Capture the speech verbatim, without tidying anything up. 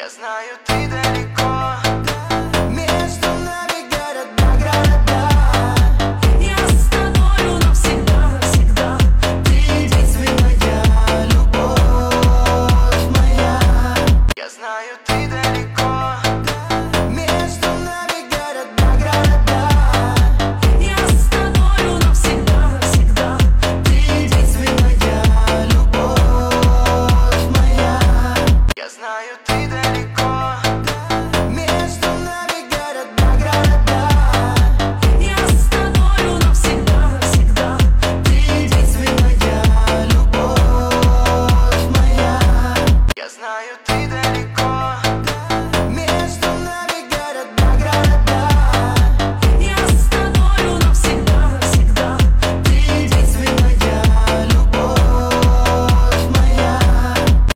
Я знаю, ты далеко. Между нами города, города. Я с тобою навсегда, навсегда. Ты единственная любовь моя. Я знаю, ты далеко. Между нами города, города. Я с тобою навсегда, навсегда. Ты единственная любовь моя. Я знаю, ты далеко. Между нами города, города. Я с тобою навсегда, навсегда. Ты единственная любовь моя. Я знаю, ты